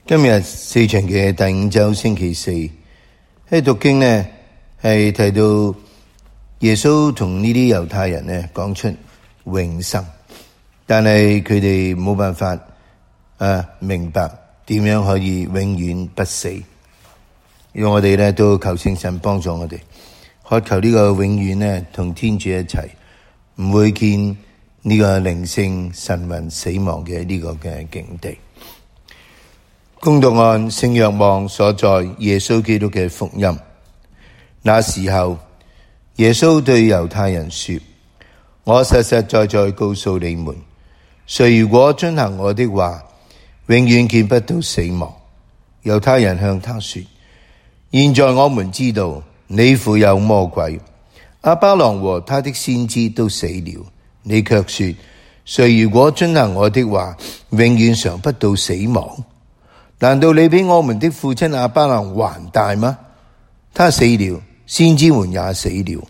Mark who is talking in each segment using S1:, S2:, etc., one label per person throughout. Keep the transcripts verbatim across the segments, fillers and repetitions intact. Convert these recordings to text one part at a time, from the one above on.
S1: 今日四旬嘅第五週星期四，喺讀經呢係提到耶穌同呢啲猶太人呢講出永生，但係佢哋冇辦法啊明白點樣可以永遠不死。讓我哋呢都求聖神幫助我哋，渴求呢個永遠呢同天主一齊，唔會見呢個靈性神魂死亡嘅呢個嘅境地。恭讀按聖若望所在耶穌基督嘅福音。那時候，耶穌對猶太人說：我實實在在告訴你們，誰如果遵行我的話，永遠見不到死亡。猶太人向他說：現在我們知道你附有魔鬼，亞巴郎和他的先知都死了，你卻說，誰如果遵行我的話，永遠嘗不到死亡。難道你比我們的父親亞巴郎還大嗎？他死了，先知們也死了。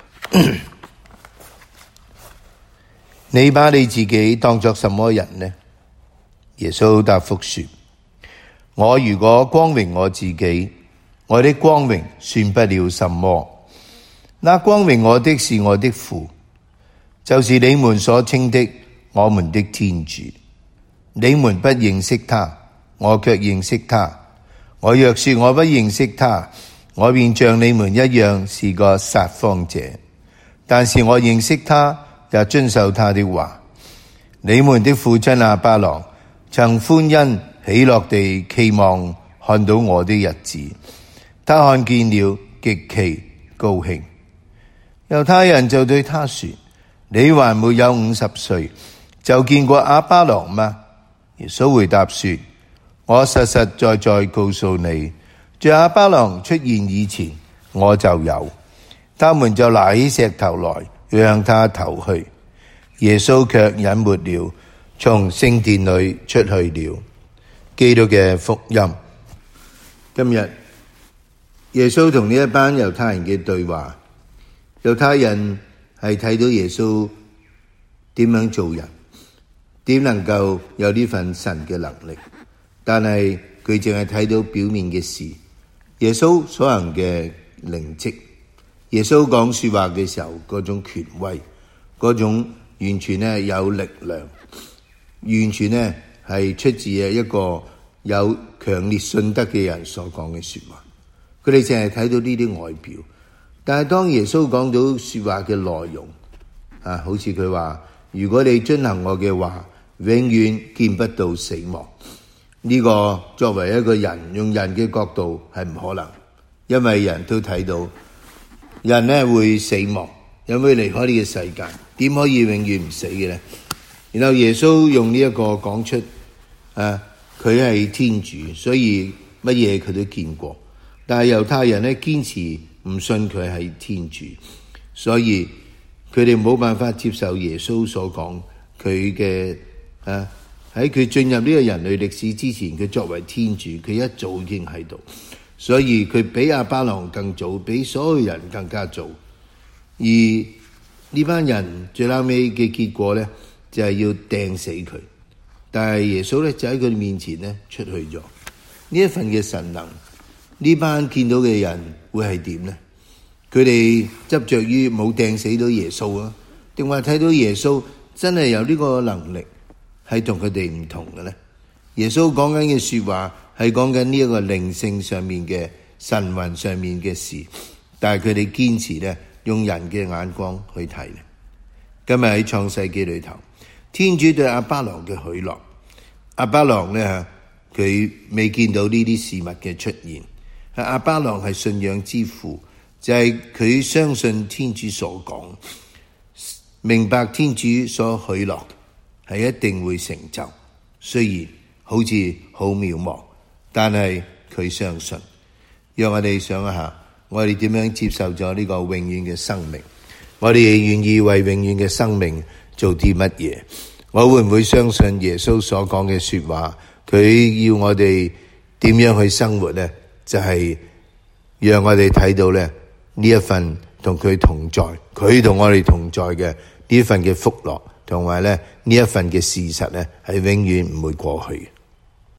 S1: 你把你自己當作什麼人呢？耶穌答覆說：我如果光榮我自己，我的光榮算不了什麼。那光榮我的是我的父，就是你們所稱的我們的天主。你們不認識他，我卻認識他。我若說我不認識他，我便像你們一樣是個撒謊者。但是我認識他，也遵守他的話。你們的父親亞巴郎曾歡欣喜樂地期望看到我的日子，他看見了，極其高興。猶太人就對他說：你還沒有五十歲，就見過亞巴郎嗎？耶穌回答說：我實實在在告訴你，在亞巴郎出現以前，我就有。他們就拿起石頭來讓他投去，耶穌卻隱沒了，從聖殿裏出去了。基督嘅福音。今日耶穌同呢一班猶太人嘅對話，猶太人係睇到耶穌點樣做人，點能夠有呢份神嘅能力。但係佢淨係睇到表面嘅事，耶穌所行嘅靈蹟，耶穌講說話嘅時候嗰種權威，嗰種完全呢有力量，完全呢係出自一個有強烈信德嘅人所講嘅說話。佢哋淨係睇到呢啲外表，但係當耶穌講到說話嘅內容啊，好似佢話：如果你遵行我嘅話，永遠見不到死亡。呢個作為一個人，用人嘅角度係唔可能，因為人都睇到人呢會死亡，人會離開呢個世界，點可以永遠唔死嘅呢？然後耶穌用呢一個講出，啊，佢係天主，所以乜嘢佢都見過。但係猶太人呢堅持唔信佢係天主，所以佢哋冇辦法接受耶穌所講佢嘅啊。喺佢進入呢個人類歷史之前，佢作為天主，佢一早已經喺度，所以佢比亞巴郎更早，比所有人更加早。而呢班人最後尾嘅結果呢，就係要掟死佢。但係耶穌呢，就喺佢面前呢出去咗。呢一份嘅神能，呢班見到嘅人會係點呢？佢哋執着於冇掟死到耶穌啊，定話睇到耶穌真係有呢個能力？係同佢哋唔同嘅咧。耶穌講緊嘅說話係講緊呢一個靈性上面嘅神魂上面嘅事，但係佢哋堅持咧用人嘅眼光去睇咧。今日喺創世記裏頭，天主對亞巴郎嘅許諾，亞巴郎咧佢未見到呢啲事物嘅出現，亞巴郎係信仰之父，就係、是、佢相信天主所講，明白天主所許諾係一定會成就，雖然好似好渺茫，但係佢相信。讓我哋想一下，我哋點樣接受咗呢個永遠嘅生命？我哋亦願意為永遠嘅生命做啲乜嘢？我會唔會相信耶穌所講嘅說話？佢要我哋點樣去生活呢？就係、是、讓我哋睇到咧呢一份同佢同在，佢同我哋同在嘅呢一份嘅福樂。同埋咧，呢一份嘅事實咧，係永遠唔會過去嘅。